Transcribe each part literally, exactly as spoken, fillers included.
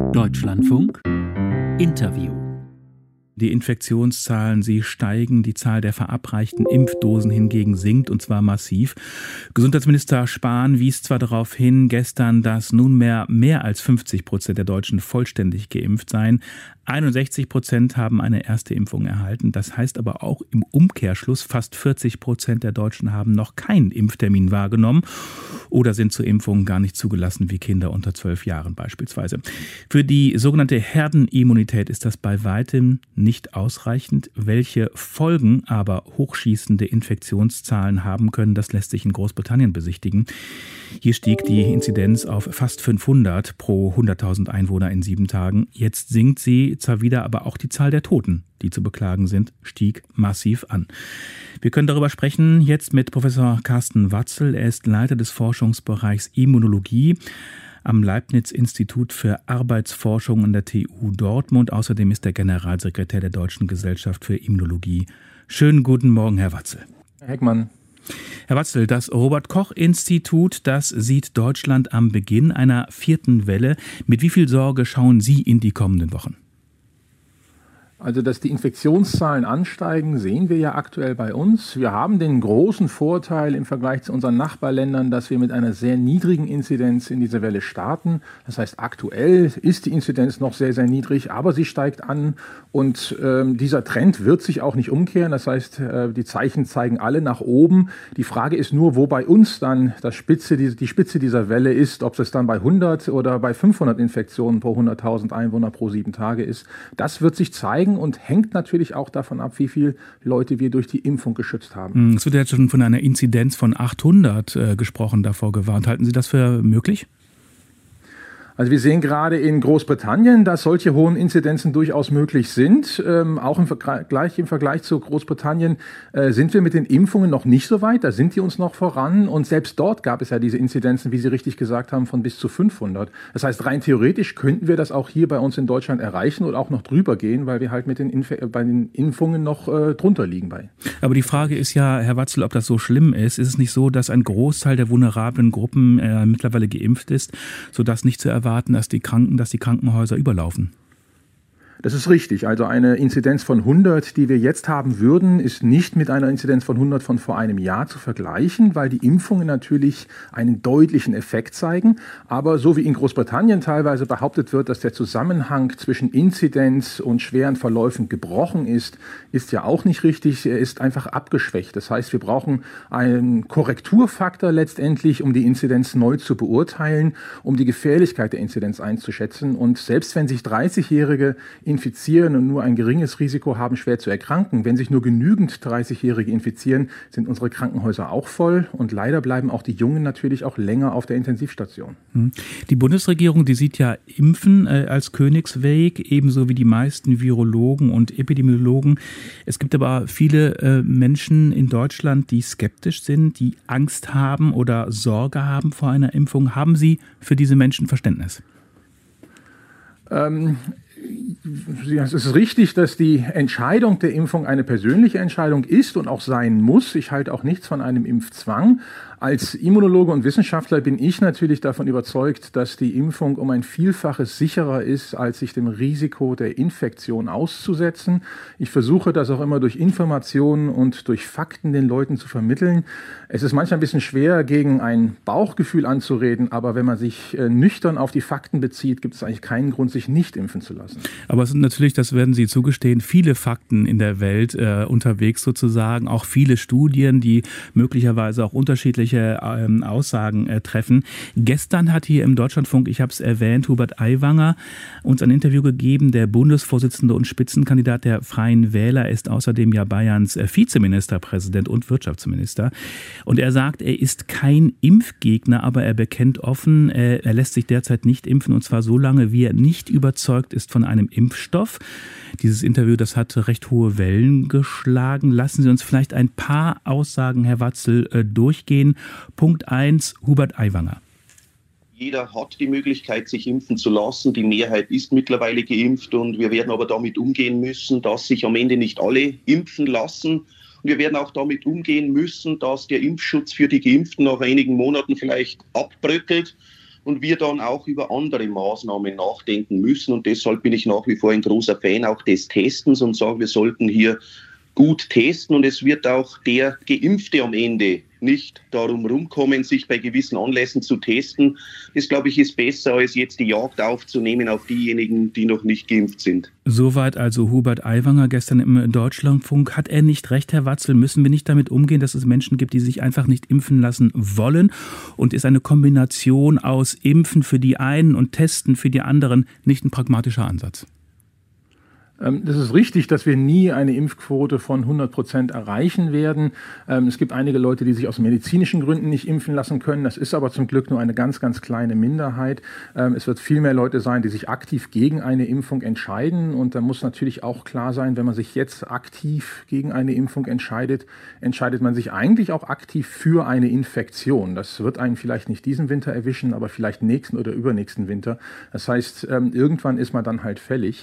Deutschlandfunk Interview. Die Infektionszahlen, sie steigen, die Zahl der verabreichten Impfdosen hingegen sinkt, und zwar massiv. Gesundheitsminister Spahn wies zwar darauf hin, gestern, dass nunmehr mehr als fünfzig Prozent der Deutschen vollständig geimpft seien. einundsechzig Prozent haben eine erste Impfung erhalten. Das heißt aber auch im Umkehrschluss, fast vierzig Prozent der Deutschen haben noch keinen Impftermin wahrgenommen oder sind zur Impfung gar nicht zugelassen, wie Kinder unter zwölf Jahren beispielsweise. Für die sogenannte Herdenimmunität ist das bei weitem nicht ausreichend. Welche Folgen aber hochschießende Infektionszahlen haben können, das lässt sich in Großbritannien besichtigen. Hier stieg die Inzidenz auf fast fünfhundert pro hunderttausend Einwohner in sieben Tagen. Jetzt sinkt sie zwar wieder, aber auch die Zahl der Toten, die zu beklagen sind, stieg massiv an. Wir können darüber sprechen jetzt mit Professor Carsten Watzel. Er ist Leiter des Forschungsbereichs Immunologie am Leibniz-Institut für Arbeitsforschung an der T U Dortmund. Außerdem ist er Generalsekretär der Deutschen Gesellschaft für Immunologie. Schönen guten Morgen, Herr Watzel. Herr Heckmann. Herr Watzel, das Robert-Koch-Institut, das sieht Deutschland am Beginn einer vierten Welle. Mit wie viel Sorge schauen Sie in die kommenden Wochen? Also, dass die Infektionszahlen ansteigen, sehen wir ja aktuell bei uns. Wir haben den großen Vorteil im Vergleich zu unseren Nachbarländern, dass wir mit einer sehr niedrigen Inzidenz in diese Welle starten. Das heißt, aktuell ist die Inzidenz noch sehr, sehr niedrig, aber sie steigt an, und ähm, dieser Trend wird sich auch nicht umkehren. Das heißt, äh, die Zeichen zeigen alle nach oben. Die Frage ist nur, wo bei uns dann das Spitze, die, die Spitze dieser Welle ist, ob es dann bei hundert oder bei fünfhundert Infektionen pro hunderttausend Einwohner pro sieben Tage ist. Das wird sich zeigen und hängt natürlich auch davon ab, wie viele Leute wir durch die Impfung geschützt haben. Es wird ja jetzt schon von einer Inzidenz von achthundert äh, gesprochen, davor gewarnt. Halten Sie das für möglich? Also wir sehen gerade in Großbritannien, dass solche hohen Inzidenzen durchaus möglich sind. Ähm, auch im Vergleich, im Vergleich zu Großbritannien äh, sind wir mit den Impfungen noch nicht so weit. Da sind die uns noch voran. Und selbst dort gab es ja diese Inzidenzen, wie Sie richtig gesagt haben, von bis zu fünfhundert. Das heißt, rein theoretisch könnten wir das auch hier bei uns in Deutschland erreichen oder auch noch drüber gehen, weil wir halt mit den Inf- bei den Impfungen noch äh, drunter liegen bei. Aber die Frage ist ja, Herr Watzel, ob das so schlimm ist. Ist es nicht so, dass ein Großteil der vulnerablen Gruppen äh, mittlerweile geimpft ist, sodass nicht zu erwarten, dass die Kranken, dass die Krankenhäuser überlaufen? Das ist richtig. Also eine Inzidenz von hundert, die wir jetzt haben würden, ist nicht mit einer Inzidenz von hundert von vor einem Jahr zu vergleichen, weil die Impfungen natürlich einen deutlichen Effekt zeigen. Aber so wie in Großbritannien teilweise behauptet wird, dass der Zusammenhang zwischen Inzidenz und schweren Verläufen gebrochen ist, ist ja auch nicht richtig. Er ist einfach abgeschwächt. Das heißt, wir brauchen einen Korrekturfaktor letztendlich, um die Inzidenz neu zu beurteilen, um die Gefährlichkeit der Inzidenz einzuschätzen. Und selbst wenn sich dreißigjährige infizieren und nur ein geringes Risiko haben, schwer zu erkranken. Wenn sich nur genügend dreißigjährige infizieren, sind unsere Krankenhäuser auch voll, und leider bleiben auch die Jungen natürlich auch länger auf der Intensivstation. Die Bundesregierung, die sieht ja Impfen äh, als Königsweg, ebenso wie die meisten Virologen und Epidemiologen. Es gibt aber viele äh, Menschen in Deutschland, die skeptisch sind, die Angst haben oder Sorge haben vor einer Impfung. Haben Sie für diese Menschen Verständnis? Ähm Es ist richtig, dass die Entscheidung der Impfung eine persönliche Entscheidung ist und auch sein muss. Ich halte auch nichts von einem Impfzwang. Als Immunologe und Wissenschaftler bin ich natürlich davon überzeugt, dass die Impfung um ein Vielfaches sicherer ist, als sich dem Risiko der Infektion auszusetzen. Ich versuche das auch immer durch Informationen und durch Fakten den Leuten zu vermitteln. Es ist manchmal ein bisschen schwer, gegen ein Bauchgefühl anzureden, aber wenn man sich äh, nüchtern auf die Fakten bezieht, gibt es eigentlich keinen Grund, sich nicht impfen zu lassen. Aber es sind natürlich, das werden Sie zugestehen, viele Fakten in der Welt äh, unterwegs sozusagen, auch viele Studien, die möglicherweise auch unterschiedliche ähm, Aussagen äh, treffen. Gestern hat hier im Deutschlandfunk, ich habe es erwähnt, Hubert Aiwanger uns ein Interview gegeben. Der Bundesvorsitzende und Spitzenkandidat der Freien Wähler ist außerdem ja Bayerns äh, Vizeministerpräsident und Wirtschaftsminister. Und er sagt, er ist kein Impfgegner, aber er bekennt offen, äh, er lässt sich derzeit nicht impfen, und zwar so lange, wie er nicht überzeugt ist von einem Impfstoff. Dieses Interview, das hat recht hohe Wellen geschlagen. Lassen Sie uns vielleicht ein paar Aussagen, Herr Watzel, äh, durchgehen. Punkt eins, Hubert Aiwanger. Jeder hat die Möglichkeit, sich impfen zu lassen. Die Mehrheit ist mittlerweile geimpft, und wir werden aber damit umgehen müssen, dass sich am Ende nicht alle impfen lassen. Und wir werden auch damit umgehen müssen, dass der Impfschutz für die Geimpften nach einigen Monaten vielleicht abbröckelt. und wir dann auch über andere Maßnahmen nachdenken müssen. Und deshalb bin ich nach wie vor ein großer Fan auch des Testens und sage, wir sollten hier gut testen und es wird auch der Geimpfte am Ende nicht darum rumkommen, sich bei gewissen Anlässen zu testen. Das, glaube ich, ist besser, als jetzt die Jagd aufzunehmen auf diejenigen, die noch nicht geimpft sind. Soweit also Hubert Aiwanger gestern im Deutschlandfunk. Hat er nicht recht, Herr Watzel? Müssen wir nicht damit umgehen, dass es Menschen gibt, die sich einfach nicht impfen lassen wollen? Und ist eine Kombination aus Impfen für die einen und Testen für die anderen nicht ein pragmatischer Ansatz? Das ist richtig, dass wir nie eine Impfquote von hundert Prozent erreichen werden. Es gibt einige Leute, die sich aus medizinischen Gründen nicht impfen lassen können. Das ist aber zum Glück nur eine ganz, ganz kleine Minderheit. Es wird viel mehr Leute sein, die sich aktiv gegen eine Impfung entscheiden. Und da muss natürlich auch klar sein, wenn man sich jetzt aktiv gegen eine Impfung entscheidet, entscheidet man sich eigentlich auch aktiv für eine Infektion. Das wird einen vielleicht nicht diesen Winter erwischen, aber vielleicht nächsten oder übernächsten Winter. Das heißt, irgendwann ist man dann halt fällig.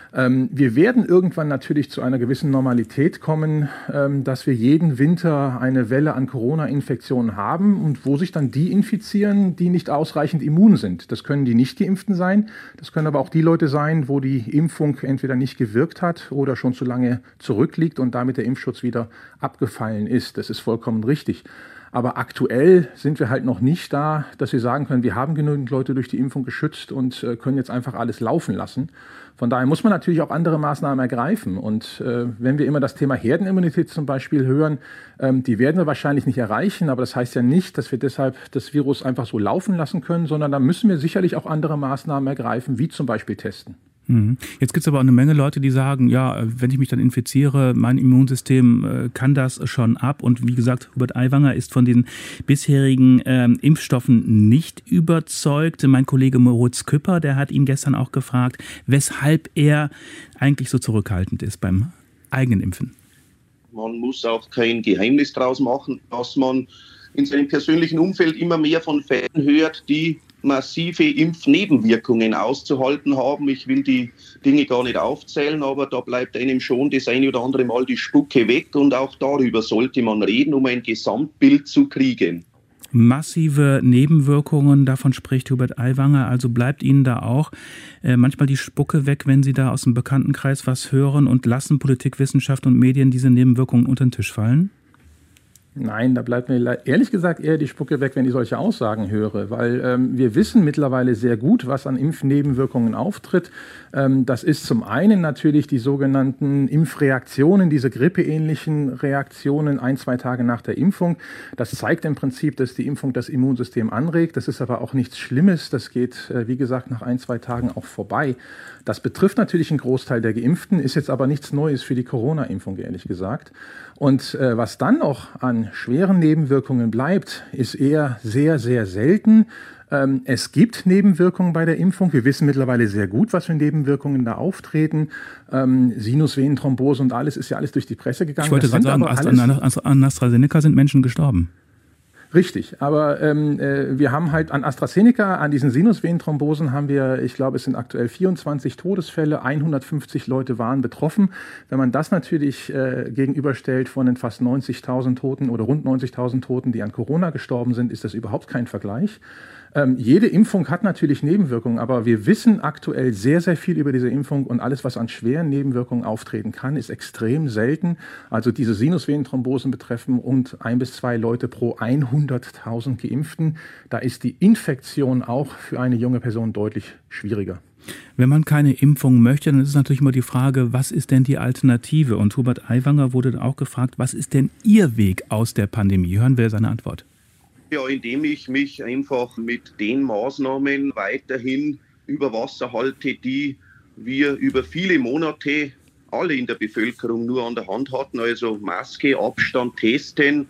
Wir werden irgendwann natürlich zu einer gewissen Normalität kommen, dass wir jeden Winter eine Welle an Corona-Infektionen haben und wo sich dann die infizieren, die nicht ausreichend immun sind. Das können die Nicht-Geimpften sein, das können aber auch die Leute sein, wo die Impfung entweder nicht gewirkt hat oder schon zu lange zurückliegt und damit der Impfschutz wieder abgefallen ist. Das ist vollkommen richtig. Aber aktuell sind wir halt noch nicht da, dass wir sagen können, wir haben genügend Leute durch die Impfung geschützt und äh, können jetzt einfach alles laufen lassen. Von daher muss man natürlich auch andere Maßnahmen ergreifen. Und äh, wenn wir immer das Thema Herdenimmunität zum Beispiel hören, ähm, die werden wir wahrscheinlich nicht erreichen. Aber das heißt ja nicht, dass wir deshalb das Virus einfach so laufen lassen können, sondern da müssen wir sicherlich auch andere Maßnahmen ergreifen, wie zum Beispiel testen. Jetzt gibt es aber auch eine Menge Leute, die sagen, ja, wenn ich mich dann infiziere, mein Immunsystem äh, kann das schon ab. Und wie gesagt, Hubert Aiwanger ist von den bisherigen ähm, Impfstoffen nicht überzeugt. Mein Kollege Moritz Küpper, der hat ihn gestern auch gefragt, weshalb er eigentlich so zurückhaltend ist beim eigenen Impfen. Man muss auch kein Geheimnis draus machen, dass man in seinem persönlichen Umfeld immer mehr von Fällen hört, die massive Impfnebenwirkungen auszuhalten haben. Ich will die Dinge gar nicht aufzählen, aber da bleibt einem schon das eine oder andere Mal die Spucke weg und auch darüber sollte man reden, um ein Gesamtbild zu kriegen. Massive Nebenwirkungen, davon spricht Hubert Aiwanger, also bleibt Ihnen da auch äh, manchmal die Spucke weg, wenn Sie da aus dem Bekanntenkreis was hören und lassen Politik, Wissenschaft und Medien diese Nebenwirkungen unter den Tisch fallen? Nein, da bleibt mir ehrlich gesagt eher die Spucke weg, wenn ich solche Aussagen höre, weil ähm, wir wissen mittlerweile sehr gut, was an Impfnebenwirkungen auftritt. Ähm, das ist zum einen natürlich die sogenannten Impfreaktionen, diese grippeähnlichen Reaktionen ein, zwei Tage nach der Impfung. Das zeigt im Prinzip, dass die Impfung das Immunsystem anregt. Das ist aber auch nichts Schlimmes. Das geht, äh, wie gesagt, nach ein, zwei Tagen auch vorbei. Das betrifft natürlich einen Großteil der Geimpften, ist jetzt aber nichts Neues für die Corona-Impfung, ehrlich gesagt. Und äh, was dann noch an schweren Nebenwirkungen bleibt, ist eher sehr, sehr selten. Ähm, es gibt Nebenwirkungen bei der Impfung. Wir wissen mittlerweile sehr gut, was für Nebenwirkungen da auftreten. Ähm, Sinusvenenthrombose und alles ist ja alles durch die Presse gegangen. Ich wollte gerade sagen, an AstraZeneca sind Menschen gestorben. Richtig, aber ähm, äh, wir haben halt an AstraZeneca, an diesen Sinusvenenthrombosen haben wir, ich glaube, es sind aktuell vierundzwanzig Todesfälle, hundertfünfzig Leute waren betroffen. Wenn man das natürlich äh, gegenüberstellt von den fast neunzigtausend Toten oder rund neunzigtausend Toten, die an Corona gestorben sind, ist das überhaupt kein Vergleich. Ähm, jede Impfung hat natürlich Nebenwirkungen, aber wir wissen aktuell sehr, sehr viel über diese Impfung und alles, was an schweren Nebenwirkungen auftreten kann, ist extrem selten. Also diese Sinusvenenthrombosen betreffen rund ein bis zwei Leute pro hunderttausend Geimpften. Da ist die Infektion auch für eine junge Person deutlich schwieriger. Wenn man keine Impfung möchte, dann ist es natürlich immer die Frage, was ist denn die Alternative? Und Hubert Aiwanger wurde auch gefragt, was ist denn Ihr Weg aus der Pandemie? Hören wir seine Antwort. Ja, indem ich mich einfach mit den Maßnahmen weiterhin über Wasser halte, die wir über viele Monate alle in der Bevölkerung nur an der Hand hatten. Also Maske, Abstand, Testen.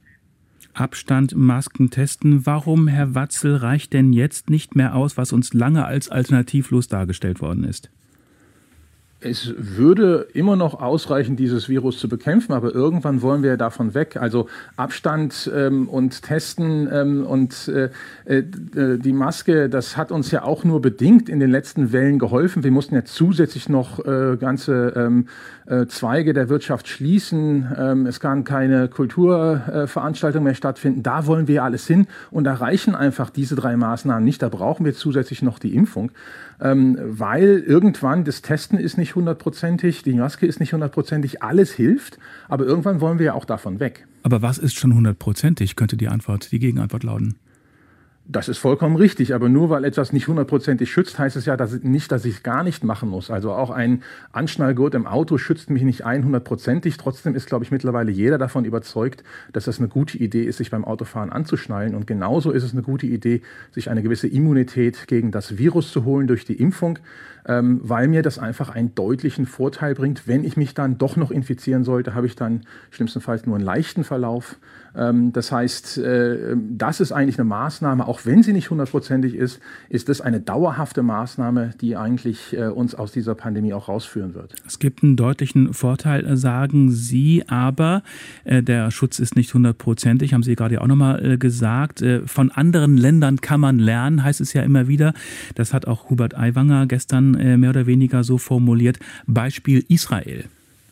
Abstand, Masken, Testen. Warum, Herr Watzel, reicht denn jetzt nicht mehr aus, was uns lange als alternativlos dargestellt worden ist? Es würde immer noch ausreichen, dieses Virus zu bekämpfen, aber irgendwann wollen wir davon weg. Also Abstand ähm, und Testen ähm, und äh, äh, die Maske, das hat uns ja auch nur bedingt in den letzten Wellen geholfen. Wir mussten ja zusätzlich noch äh, ganze ähm, äh, Zweige der Wirtschaft schließen. Ähm, es kann keine Kulturveranstaltung äh, mehr stattfinden. Da wollen wir alles hin und erreichen einfach diese drei Maßnahmen nicht. Da brauchen wir zusätzlich noch die Impfung. Ähm, weil irgendwann das Testen ist nicht hundertprozentig, die Maske ist nicht hundertprozentig, alles hilft, aber irgendwann wollen wir ja auch davon weg. Aber was ist schon hundertprozentig, könnte die Antwort, die Gegenantwort lauten? Das ist vollkommen richtig, aber nur weil etwas nicht hundertprozentig schützt, heißt es ja dass nicht, dass ich es gar nicht machen muss. Also auch ein Anschnallgurt im Auto schützt mich nicht hundertprozentig. Trotzdem ist, glaube ich, mittlerweile jeder davon überzeugt, dass das eine gute Idee ist, sich beim Autofahren anzuschnallen. Und genauso ist es eine gute Idee, sich eine gewisse Immunität gegen das Virus zu holen durch die Impfung, ähm, weil mir das einfach einen deutlichen Vorteil bringt. Wenn ich mich dann doch noch infizieren sollte, habe ich dann schlimmstenfalls nur einen leichten Verlauf. Ähm, das heißt, äh, das ist eigentlich eine Maßnahme, auch wenn sie nicht hundertprozentig ist, ist das eine dauerhafte Maßnahme, die eigentlich äh, uns aus dieser Pandemie auch rausführen wird. Es gibt einen deutlichen Vorteil, sagen Sie, aber äh, der Schutz ist nicht hundertprozentig, haben Sie gerade ja auch nochmal äh, gesagt. Äh, von anderen Ländern kann man lernen, heißt es ja immer wieder. Das hat auch Hubert Aiwanger gestern äh, mehr oder weniger so formuliert. Beispiel Israel.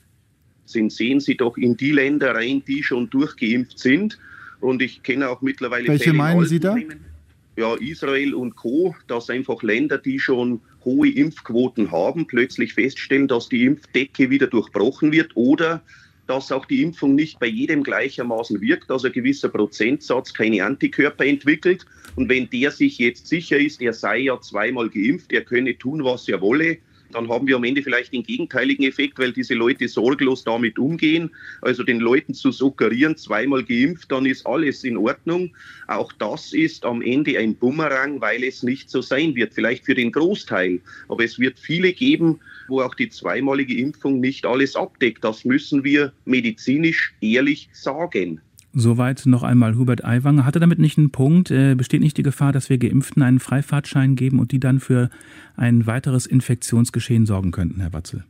Sehen Sie doch in die Länder rein, die schon durchgeimpft sind. Und ich kenne auch mittlerweile... Welche Fälle meinen Sie da? Ja, Israel und Co., das einfach Länder, die schon hohe Impfquoten haben, plötzlich feststellen, dass die Impfdecke wieder durchbrochen wird oder dass auch die Impfung nicht bei jedem gleichermaßen wirkt, dass ein gewisser Prozentsatz keine Antikörper entwickelt. Und wenn der sich jetzt sicher ist, er sei ja zweimal geimpft, er könne tun, was er wolle, dann haben wir am Ende vielleicht den gegenteiligen Effekt, weil diese Leute sorglos damit umgehen. Also den Leuten zu suggerieren, zweimal geimpft, dann ist alles in Ordnung. Auch das ist am Ende ein Bumerang, weil es nicht so sein wird. Vielleicht für den Großteil. Aber es wird viele geben, wo auch die zweimalige Impfung nicht alles abdeckt. Das müssen wir medizinisch ehrlich sagen. Soweit noch einmal Hubert Aiwanger. Hatte damit nicht einen Punkt? Äh, besteht nicht die Gefahr, dass wir Geimpften einen Freifahrtschein geben und die dann für ein weiteres Infektionsgeschehen sorgen könnten, Herr Watzel?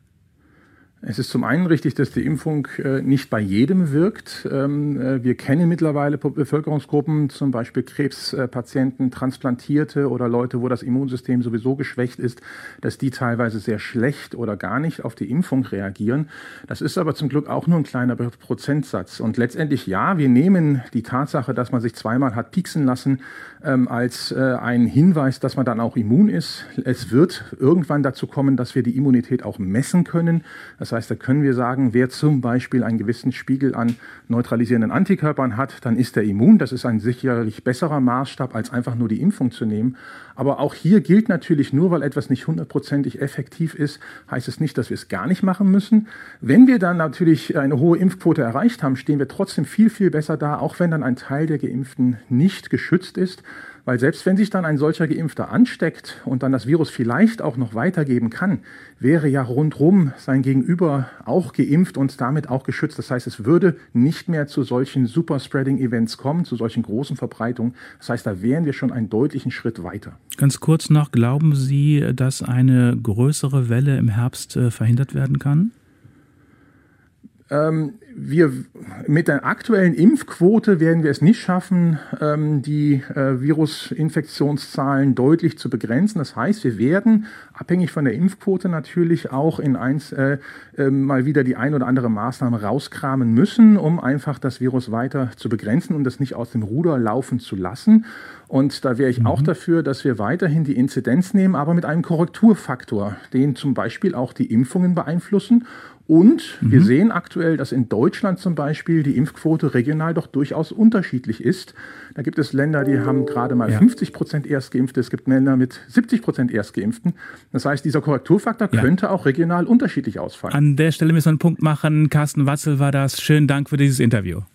Es ist zum einen richtig, dass die Impfung äh, nicht bei jedem wirkt. Ähm, äh, wir kennen mittlerweile Bevölkerungsgruppen, zum Beispiel Krebspatienten, Transplantierte oder Leute, wo das Immunsystem sowieso geschwächt ist, dass die teilweise sehr schlecht oder gar nicht auf die Impfung reagieren. Das ist aber zum Glück auch nur ein kleiner Prozentsatz. Und letztendlich ja, wir nehmen die Tatsache, dass man sich zweimal hat pieksen lassen, ähm, als äh, einen Hinweis, dass man dann auch immun ist. Es wird irgendwann dazu kommen, dass wir die Immunität auch messen können. Das heißt, da können wir sagen, wer zum Beispiel einen gewissen Spiegel an neutralisierenden Antikörpern hat, dann ist er immun. Das ist ein sicherlich besserer Maßstab, als einfach nur die Impfung zu nehmen. Aber auch hier gilt natürlich, nur weil etwas nicht hundertprozentig effektiv ist, heißt es nicht, dass wir es gar nicht machen müssen. Wenn wir dann natürlich eine hohe Impfquote erreicht haben, stehen wir trotzdem viel, viel besser da, auch wenn dann ein Teil der Geimpften nicht geschützt ist. Weil selbst wenn sich dann ein solcher Geimpfter ansteckt und dann das Virus vielleicht auch noch weitergeben kann, wäre ja rundherum sein Gegenüber auch geimpft und damit auch geschützt. Das heißt, es würde nicht mehr zu solchen Superspreading-Events kommen, zu solchen großen Verbreitungen. Das heißt, da wären wir schon einen deutlichen Schritt weiter. Ganz kurz noch, glauben Sie, dass eine größere Welle im Herbst äh, verhindert werden kann? Ähm, wir, mit der aktuellen Impfquote werden wir es nicht schaffen, ähm, die äh, Virusinfektionszahlen deutlich zu begrenzen. Das heißt, wir werden, abhängig von der Impfquote natürlich, auch in eins äh, äh, mal wieder die ein oder andere Maßnahme rauskramen müssen, um einfach das Virus weiter zu begrenzen und das nicht aus dem Ruder laufen zu lassen. Und da wäre ich mhm. auch dafür, dass wir weiterhin die Inzidenz nehmen, aber mit einem Korrekturfaktor, den zum Beispiel auch die Impfungen beeinflussen. Und mhm. wir sehen aktuell, dass in Deutschland zum Beispiel die Impfquote regional doch durchaus unterschiedlich ist. Da gibt es Länder, die haben gerade mal ja. fünfzig Prozent Erstgeimpfte. Es gibt Länder mit siebzig Prozent Erstgeimpften. Das heißt, dieser Korrekturfaktor ja. könnte auch regional unterschiedlich ausfallen. An der Stelle müssen wir einen Punkt machen. Carsten Watzel war das. Schönen Dank für dieses Interview.